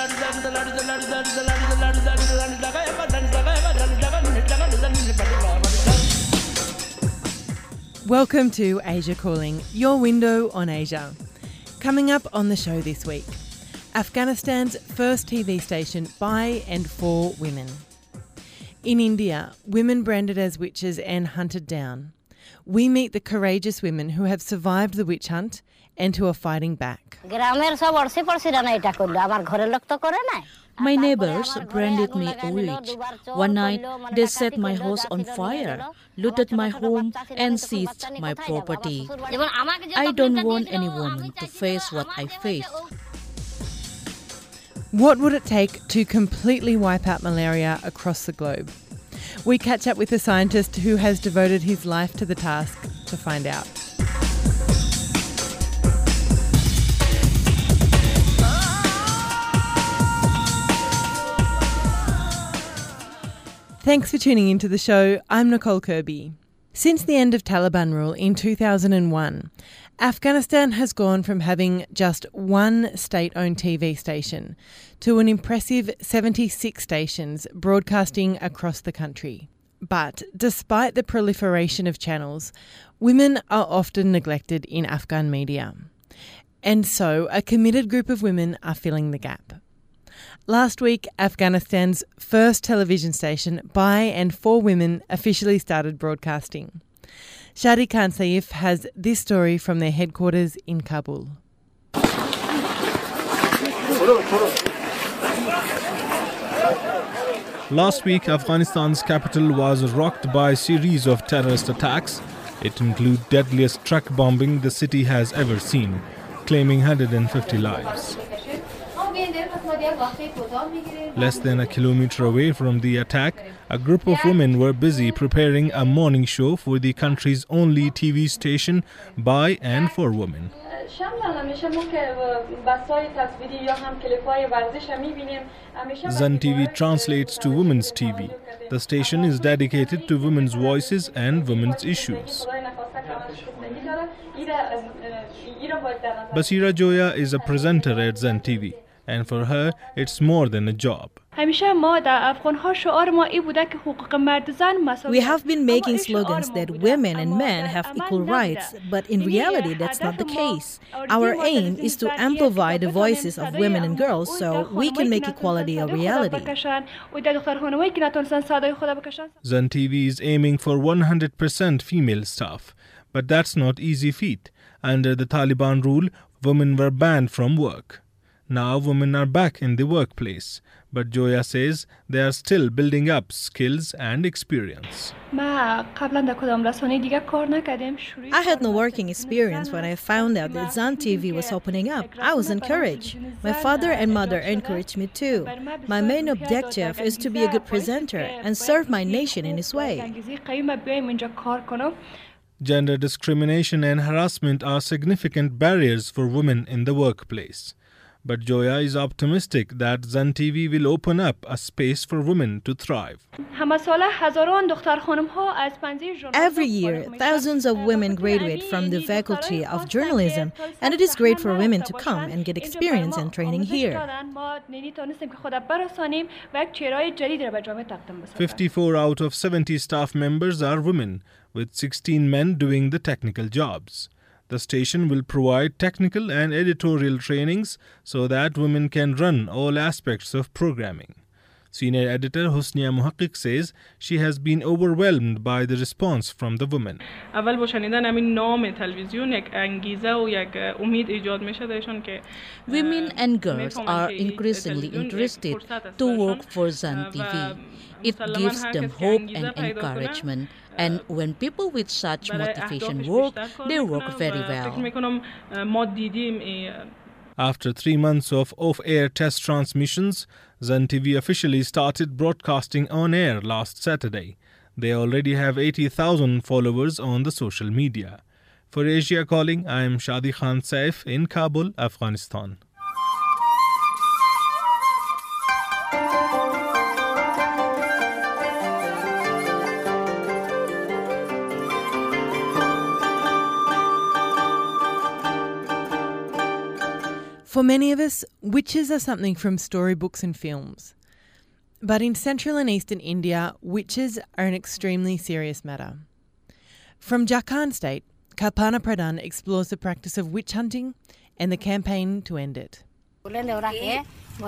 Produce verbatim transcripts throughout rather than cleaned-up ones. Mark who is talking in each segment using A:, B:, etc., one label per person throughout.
A: Welcome to Asia Calling, your window on Asia. Coming up on the show this week, Afghanistan's first T V station by and for women. In India, women branded as witches and hunted down. We meet the courageous women who have survived the witch hunt and who are fighting back.
B: My neighbors branded me a witch. One night, they set my house on fire, looted my home, and seized my property. I don't want any woman to face what I faced.
A: What would it take to completely wipe out malaria across the globe? We catch up with a scientist who has devoted his life to the task to find out. Thanks for tuning into the show. I'm Nicole Kirby. Since the end of Taliban rule in two thousand one, Afghanistan has gone from having just one state-owned T V station to an impressive seventy-six stations broadcasting across the country. But despite the proliferation of channels, women are often neglected in Afghan media. And so a committed group of women are filling the gap. Last week, Afghanistan's first television station by and for women officially started broadcasting. Shadi Khan Saif has this story from their headquarters in Kabul.
C: Last week, Afghanistan's capital was rocked by a series of terrorist attacks. It included deadliest truck bombing the city has ever seen, claiming one hundred fifty lives. Less than a kilometer away from the attack, a group of women were busy preparing a morning show for the country's only T V station by and for women. Zan T V translates to Women's T V. The station is dedicated to women's voices and women's issues. Basira Joya is a presenter at Zan T V. And for her, it's more than a job.
D: We
B: have been making slogans that women and men have equal rights, but in reality that's not the case. Our aim is to amplify the voices of women and girls so we can make equality a reality.
C: Zan T V is aiming for one hundred percent female staff, but that's not easy feat. Under the Taliban rule, women were banned from work. Now women are back in the workplace, but Joya says they are still building up skills and experience.
B: I had no working experience when I found out that Zan T V was opening up. I was encouraged. My father and mother encouraged me too. My main objective is to be a good presenter and serve my nation in this way.
C: Gender discrimination and harassment are significant barriers for women in the workplace. But Joya is optimistic that Zan T V will open up a space for women to thrive.
B: Every year, thousands of women graduate from the Faculty of Journalism, and it is great for women to come and get experience and training here.
C: fifty-four out of seventy staff members are women, with sixteen men doing the technical jobs. The station will provide technical and editorial trainings so that women can run all aspects of programming. Senior editor Husnia Muhaqiq says she has been overwhelmed by the response from the women.
B: Women and girls are increasingly interested to work for Zan T V. It gives them hope and encouragement. And when people with such motivation work, they work very well.
C: After three months of off-air test transmissions, Zan T V officially started broadcasting on air last Saturday. They already have eighty thousand followers on the social media. For Asia Calling, I am Shadi Khan Saif in Kabul, Afghanistan.
A: For For many of us, witches are something from storybooks and films. But in central and eastern India, witches are an extremely serious matter. From Jharkhand state, Kalpana Pradhan explores the practice of witch hunting and the campaign to end it.
D: Budni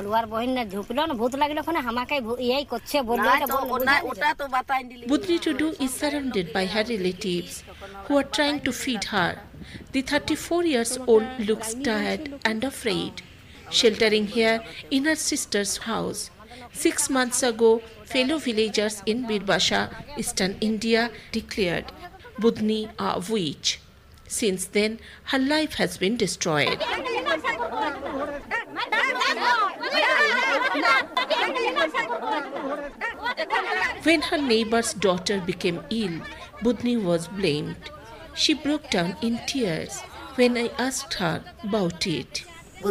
D: Tudu is surrounded by her relatives who are trying to feed her. The thirty-four years old looks tired and afraid, sheltering here in her sister's house. Six months ago, fellow villagers in Birbasha, eastern India, declared Budni a witch. Since then, her life has been destroyed. When her neighbor's daughter became ill, Budni was blamed. She broke down in tears when I asked her about it.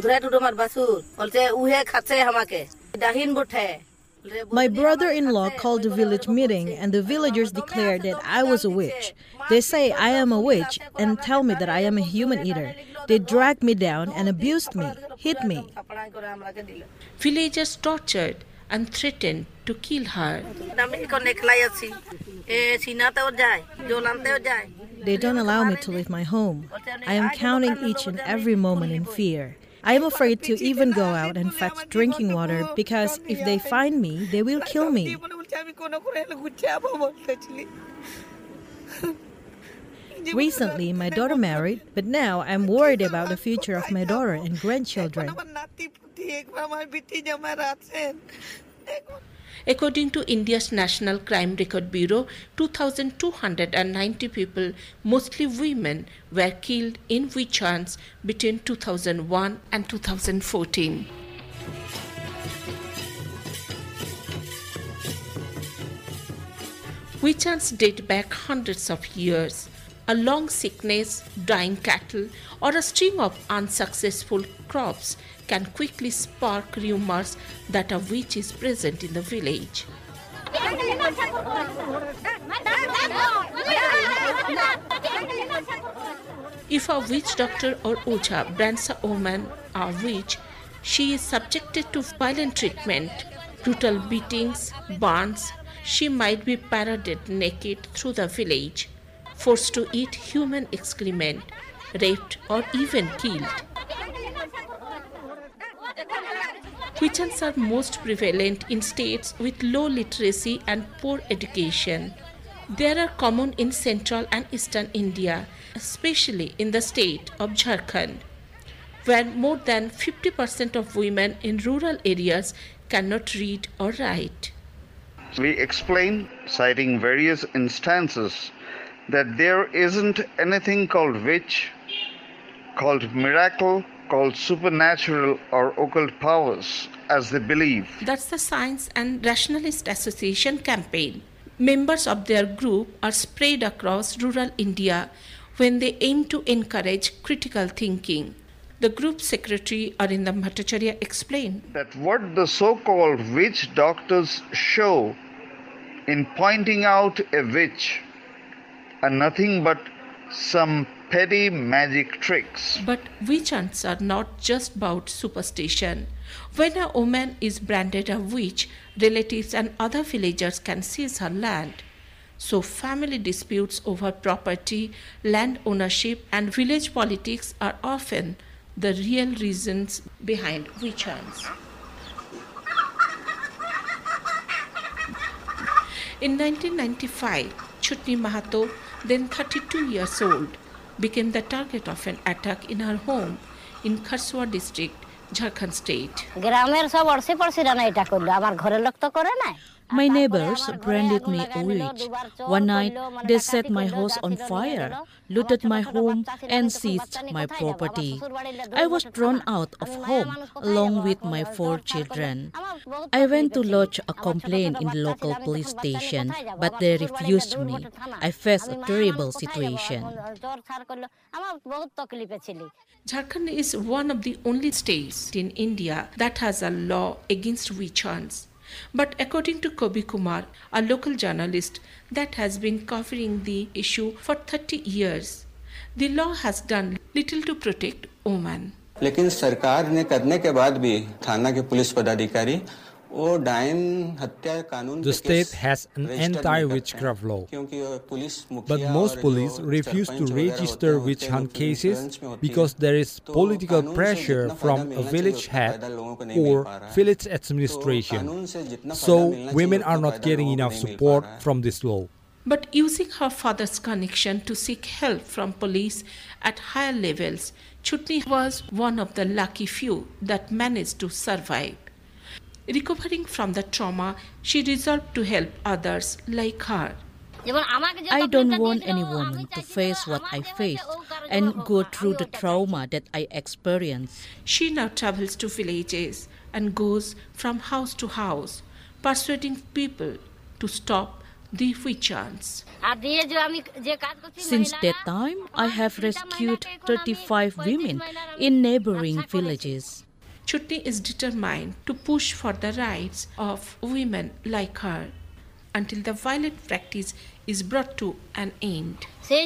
E: My brother-in-law called a village meeting and the villagers declared that I was a witch. They say I am a witch and tell me that I am a human eater. They dragged me down and abused me, hit me.
D: Villagers tortured and threatened to kill her.
E: They don't allow me to leave my home. I am counting each and every moment in fear. I am afraid to even go out and fetch drinking water because if they find me, they will kill me. Recently, my daughter married, but now I'm worried about the future of my daughter and grandchildren.
D: According to India's National Crime Record Bureau, two thousand two hundred ninety people, mostly women, were killed in witch hunts between two thousand one and two thousand fourteen. Witch hunts date back hundreds of years. A long sickness, dying cattle, or a string of unsuccessful crops can quickly spark rumors that a witch is present in the village. If a witch doctor or ocha brands a woman a witch, she is subjected to violent treatment, brutal beatings, burns. She might be paraded naked through the village, forced to eat human excrement, raped or even killed. Witch hunts are most prevalent in states with low literacy and poor education. They are common in central and eastern India, especially in the state of Jharkhand, where more than fifty percent of women in rural areas cannot read or write.
F: We explain, citing various instances, that there isn't anything called witch, called miracle, called supernatural or occult powers, as they believe.
D: That's the Science and Rationalist Association campaign. Members of their group are spread across rural India when they aim to encourage critical thinking. The group secretary Arindam Bhattacharya explained
F: that what the so-called witch doctors show in pointing out a witch are nothing but some petty magic tricks.
D: But witch hunts are not just about superstition. When a woman is branded a witch, relatives and other villagers can seize her land. So family disputes over property, land ownership and village politics are often the real reasons behind witch hunts. In nineteen ninety-five, Chutni Mahato, then thirty-two years old, became the target of an attack in her home in Kharsua district, Jharkhand state.
B: My neighbors branded me a witch. One night, they set my house on fire, looted my home, and seized my property. I was thrown out of home along with my four children. I went to lodge a complaint in the local police station, but they refused me. I faced a terrible situation.
D: Jharkhand is one of the only states in India that has a law against witch hunts. But according to Kabi Kumar, a local journalist that has been covering the issue for thirty years, the law has done little to protect women.
G: लेकिन सरकार ने करने के बाद भी थाना के police पदाधिकारी
H: The state has an anti-witchcraft law, but most police refuse to register witch hunt cases because there is political pressure from a village head or village administration. So women are not getting enough support from this law.
D: But using her father's connection to seek help from police at higher levels, Chutni was one of the lucky few that managed to survive. Recovering from the trauma, she resolved to help others like her.
B: I don't want any woman to face what I faced and go through the trauma that I experienced.
D: She now travels to villages and goes from house to house, persuading people to stop the witch hunts.
B: Since that time, I have rescued thirty-five women in neighboring villages.
D: Chutni is determined to push for the rights of women like her until the violent practice is brought to an end.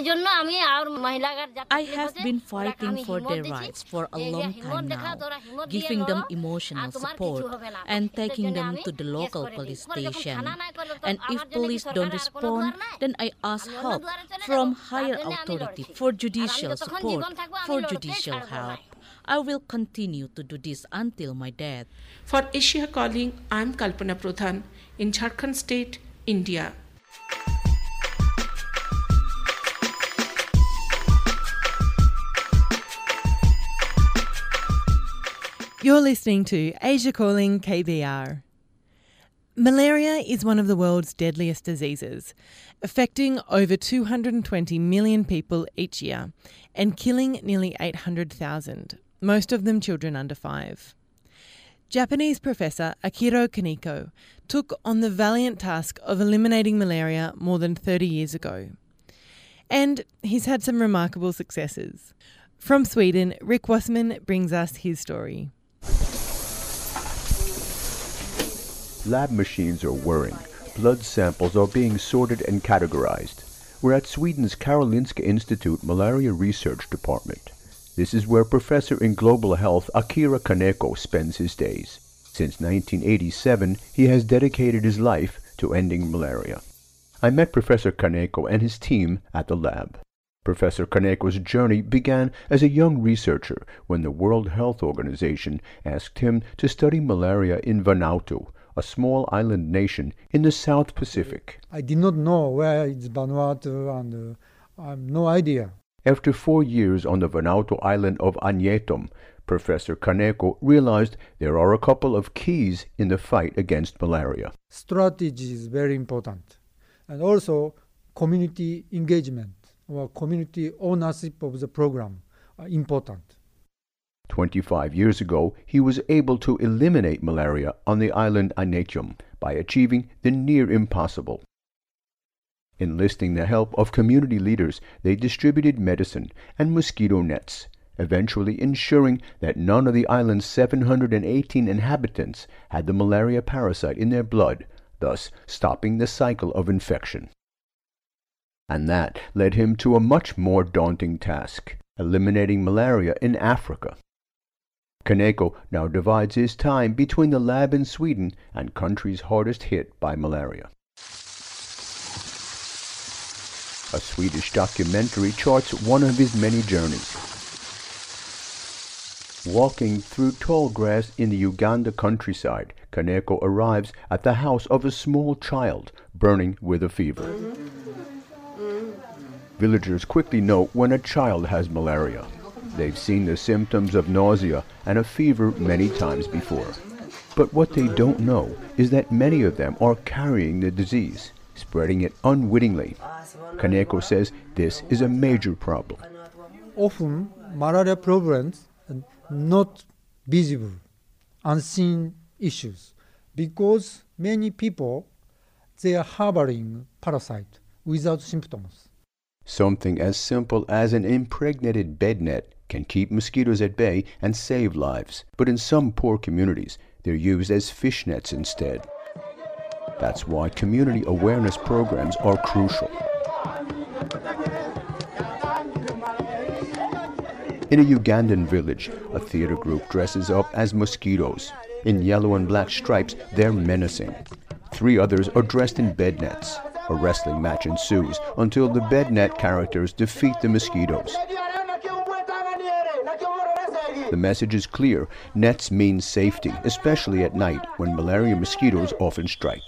B: I have been fighting for their rights for a long time now, giving them emotional support and taking them to the local police station. And if police don't respond, then I ask help from higher authority for judicial support, for judicial help. I will continue to do this until my death.
D: For Asia Calling, I'm Kalpana Pradhan in Jharkhand State, India.
A: You're listening to Asia Calling K B R. Malaria is one of the world's deadliest diseases, affecting over two hundred twenty million people each year and killing nearly eight hundred thousand, most of them children under five. Japanese professor Akira Kaneko took on the valiant task of eliminating malaria more than thirty years ago. And he's had some remarkable successes. From Sweden, Rick Wassman brings us his story.
I: Lab machines are whirring. Blood samples are being sorted and categorized. We're at Sweden's Karolinska Institute Malaria Research Department. This is where Professor in Global Health Akira Kaneko spends his days. Since nineteen eighty-seven, he has dedicated his life to ending malaria. I met Professor Kaneko and his team at the lab. Professor Kaneko's journey began as a young researcher when the World Health Organization asked him to study malaria in Vanuatu, a small island nation in the South Pacific.
J: I did not know where it's Vanuatu and uh, I have no idea.
I: After four years on the Vanuatu island of Agnetum, Professor Kaneko realized there are a couple of keys in the fight against malaria.
J: Strategy is very important, and also community engagement or community ownership of the program are important.
I: Twenty-five years ago, he was able to eliminate malaria on the island Agnetum by achieving the near impossible. Enlisting the help of community leaders, they distributed medicine and mosquito nets, eventually ensuring that none of the island's seven hundred eighteen inhabitants had the malaria parasite in their blood, thus stopping the cycle of infection. And that led him to a much more daunting task, eliminating malaria in Africa. Kaneko now divides his time between the lab in Sweden and countries hardest hit by malaria. A Swedish documentary charts one of his many journeys. Walking through tall grass in the Uganda countryside, Kaneko arrives at the house of a small child burning with a fever. Villagers quickly note when a child has malaria. They've seen the symptoms of nausea and a fever many times before. But what they don't know is that many of them are carrying the disease, spreading it unwittingly. Kaneko says this is a major problem.
J: Often, malaria problems are not visible, unseen issues, because many people, they are harboring parasite without symptoms.
I: Something as simple as an impregnated bed net can keep mosquitoes at bay and save lives, but in some poor communities, they're used as fish nets instead. That's why community awareness programs are crucial. In a Ugandan village, a theater group dresses up as mosquitoes. In yellow and black stripes, they're menacing. Three others are dressed in bed nets. A wrestling match ensues until the bed net characters defeat the mosquitoes. The message is clear. Nets mean safety, especially at night when malaria mosquitoes often strike.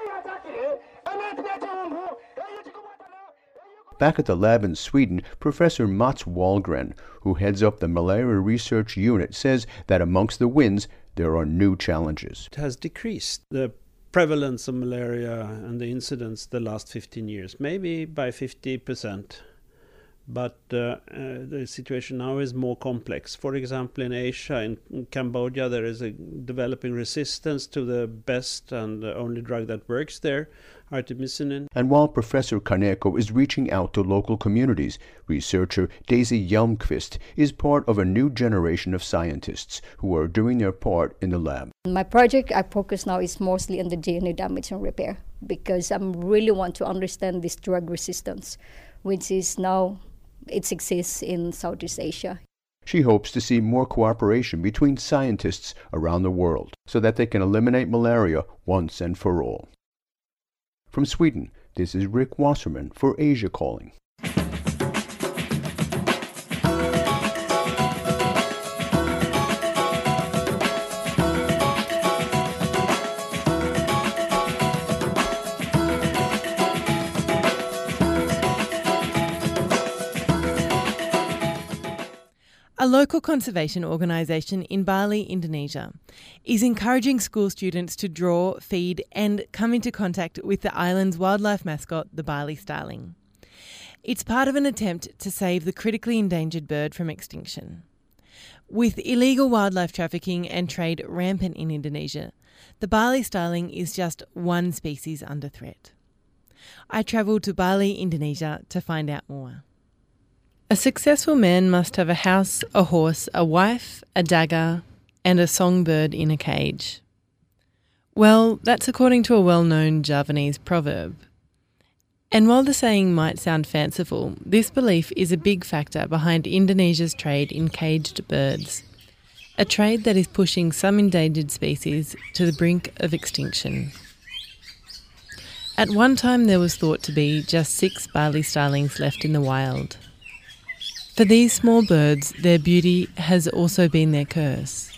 I: Back at the lab in Sweden, Professor Mats Wahlgren, who heads up the malaria research unit, says that amongst the wins, there are new challenges.
K: It has decreased the prevalence of malaria and the incidence the last fifteen years, maybe by fifty percent. But uh, uh, the situation now is more complex. For example, in Asia, in, in Cambodia, there is a developing resistance to the best and the only drug that works there, artemisinin.
I: And while Professor Kaneko is reaching out to local communities, researcher Daisy Hjelmqvist is part of a new generation of scientists who are doing their part in the lab.
L: My project I focus now is mostly on the D N A damage and repair, because I really want to understand this drug resistance, which is now it exists in Southeast Asia.
I: She hopes to see more cooperation between scientists around the world so that they can eliminate malaria once and for all. From Sweden, this is Rick Wasserman for Asia Calling.
A: A local conservation organisation in Bali, Indonesia, is encouraging school students to draw, feed and come into contact with the island's wildlife mascot, the Bali starling. It's part of an attempt to save the critically endangered bird from extinction. With illegal wildlife trafficking and trade rampant in Indonesia, the Bali starling is just one species under threat. I travelled to Bali, Indonesia to find out more. A successful man must have a house, a horse, a wife, a dagger, and a songbird in a cage. Well, that's according to a well-known Javanese proverb. And while the saying might sound fanciful, this belief is a big factor behind Indonesia's trade in caged birds, a trade that is pushing some endangered species to the brink of extinction. At one time there was thought to be just six Bali starlings left in the wild. For these small birds, their beauty has also been their curse.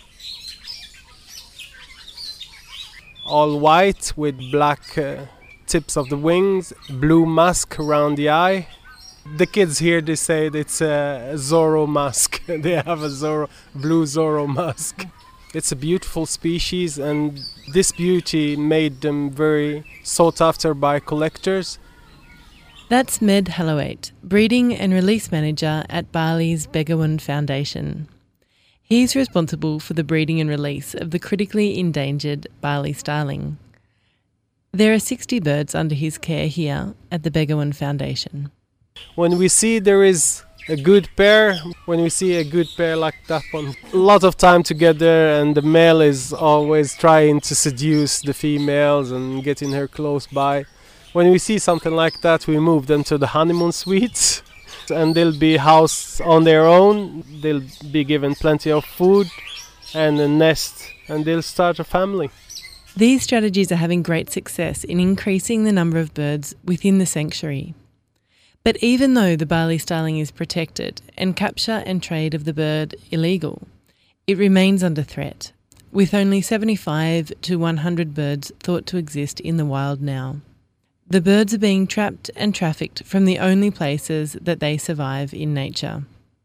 M: All white with black uh, tips of the wings, blue mask around the eye. The kids here, they say it's a Zorro mask. They have a Zorro, blue Zorro mask. It's a beautiful species, and this beauty made them very sought after by collectors.
A: That's Med Halawait, Breeding and Release Manager at Bali's Begawan Foundation. He's responsible for the breeding and release of the critically endangered Bali starling. There are sixty birds under his care here at the Begawan Foundation.
M: When we see there is a good pair, when we see a good pair like that one, a lot of time together, and the male is always trying to seduce the females and getting her close by. When we see something like that, we move them to the honeymoon suites, and they'll be housed on their own. They'll be given plenty of food and a nest, and they'll start a family.
A: These strategies are having great success in increasing the number of birds within the sanctuary. But even though the Bali starling is protected and capture and trade of the bird illegal, it remains under threat, with only seventy-five to one hundred birds thought to exist in the wild now. The birds are being trapped and trafficked from the only places that they survive in nature.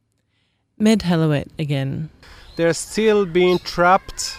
A: Med Halawait again.
M: They're still being trapped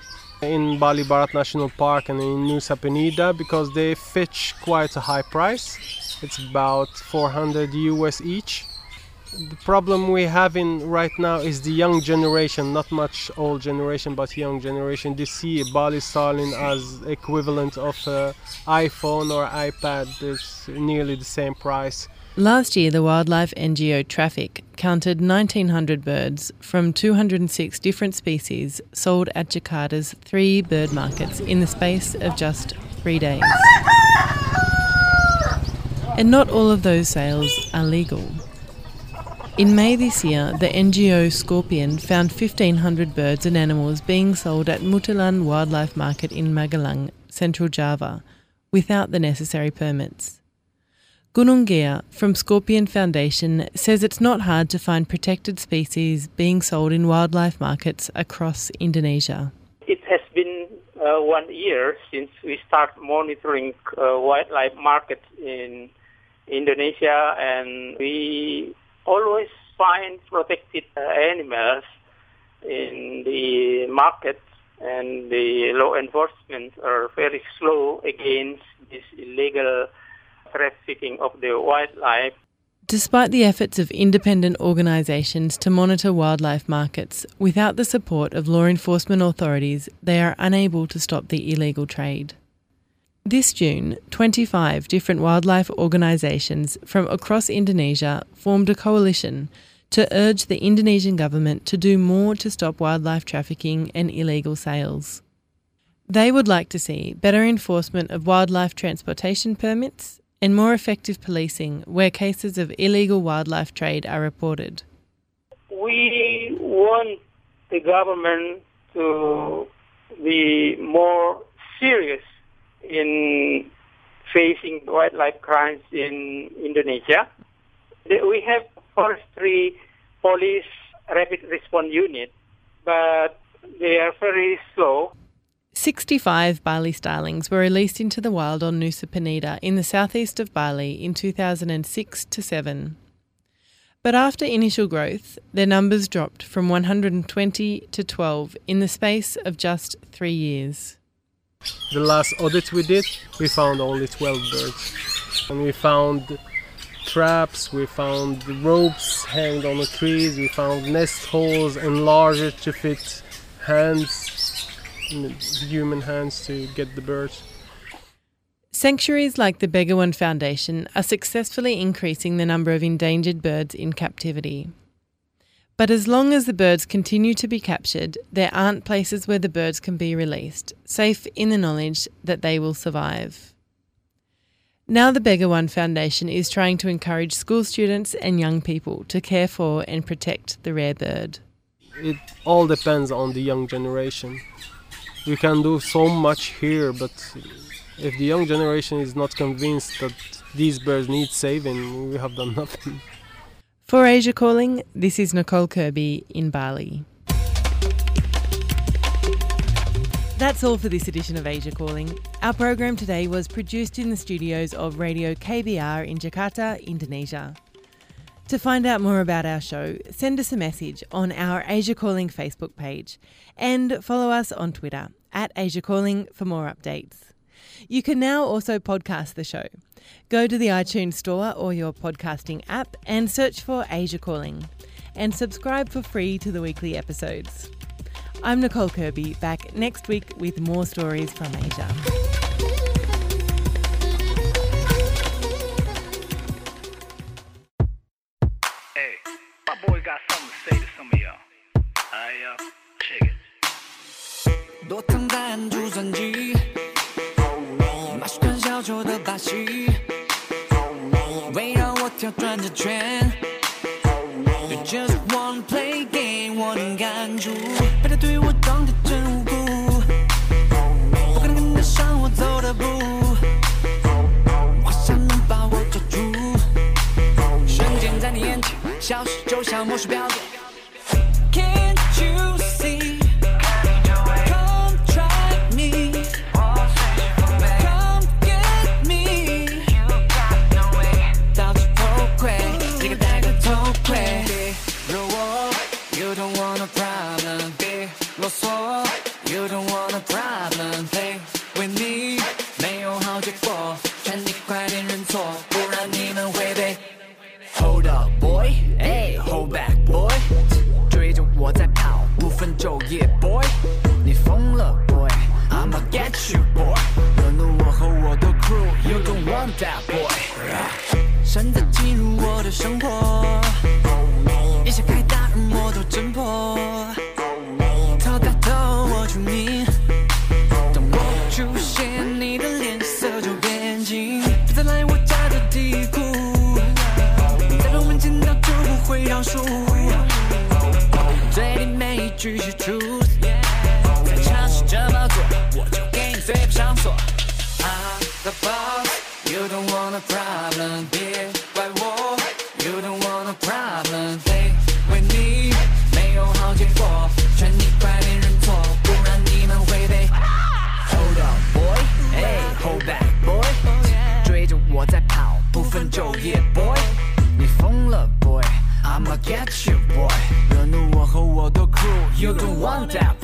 M: in Bali Barat National Park and in Nusa Penida because they fetch quite a high price. It's about four hundred U S each. The problem we have in right now is the young generation, not much old generation, but young generation. They see Bali starling as equivalent of an iPhone or iPad. It's nearly the same price.
A: Last year, the wildlife N G O Traffic counted nineteen hundred birds from two hundred six different species sold at Jakarta's three bird markets in the space of just three days. And not all of those sales are legal. In May this year, the N G O Scorpion found fifteen hundred birds and animals being sold at Mutalan Wildlife Market in Magelang, Central Java, without the necessary permits. Gunung Gia from Scorpion Foundation says it's not hard to find protected species being sold in wildlife markets across Indonesia.
N: It has been uh, one year since we started monitoring uh, wildlife markets in Indonesia, and we always find protected uh, animals in the market, and the law enforcement are very slow against this illegal trafficking of the wildlife.
A: Despite the efforts of independent organisations to monitor wildlife markets, without the support of law enforcement authorities, they are unable to stop the illegal trade. This June, twenty-five different wildlife organisations from across Indonesia formed a coalition to urge the Indonesian government to do more to stop wildlife trafficking and illegal sales. They would like to see better enforcement of wildlife transportation permits and more effective policing where cases of illegal wildlife trade are reported.
N: We want the government to be more serious in facing wildlife crimes in Indonesia. We have forestry police rapid response unit, but they are very slow.
A: sixty-five Bali starlings were released into the wild on Nusa Penida in the southeast of Bali in two thousand six to seven. But after initial growth, their numbers dropped from one hundred twenty to twelve in the space of just three years.
M: The last audit we did, we found only twelve birds. And we found traps, we found ropes hanged on the trees, we found nest holes enlarged to fit hands, human hands to get the birds.
A: Sanctuaries like the Begawan Foundation are successfully increasing the number of endangered birds in captivity. But as long as the birds continue to be captured, there aren't places where the birds can be released, safe in the knowledge that they will survive. Now the Begawan Foundation is trying to encourage school students and young people to care for and protect the rare bird.
M: It all depends on the young generation. We can do so much here, but if the young generation is not convinced that these birds need saving, we have done nothing.
A: For Asia Calling, this is Nicole Kirby in Bali. That's all for this edition of Asia Calling. Our program today was produced in the studios of Radio K B R in Jakarta, Indonesia. To find out more about our show, send us a message on our Asia Calling Facebook page and follow us on Twitter at Asia Calling for more updates. You can now also podcast the show. Go to the iTunes Store or your podcasting app and search for Asia Calling and subscribe for free to the weekly episodes. I'm Nicole Kirby, back next week with more stories from Asia.
O: Hey, my boy got something to say to some of y'all. I, uh, check it. 多疼弹珠算计，马戏团小丑的把戏，围绕我跳转着圈。You just wanna play game， 我能赶住，别再对我装得真无辜，不可能跟得上我走的步，我想能把我抓住，瞬间在你眼前消失，就像魔术表演。Can't you see？You don't want a problem, play with me， 没有好结果，劝你快点认错，不然你们会被 Hold up boy， hey hold back boy， 追着我在跑，不分昼夜 boy， 你疯了 boy， I'ma get you boy， 惹怒我和我的 crew， You don't want that boy， 擅自进入我的生活，一些开大人魔都挣破。头大头我出名，当我出现，你的脸色就变金。别再来我家的地库，在我面前到就不会让说。 You don't want a problem, 别怪我 You don't want a problem, play with me 没有好结果劝你快点认错不然你们会被 Hold up boy, hey, hold back boy 追着我在跑不分昼夜 boy 你疯了 boy I'ma get you boy 惹怒我和我的 crew You don't want that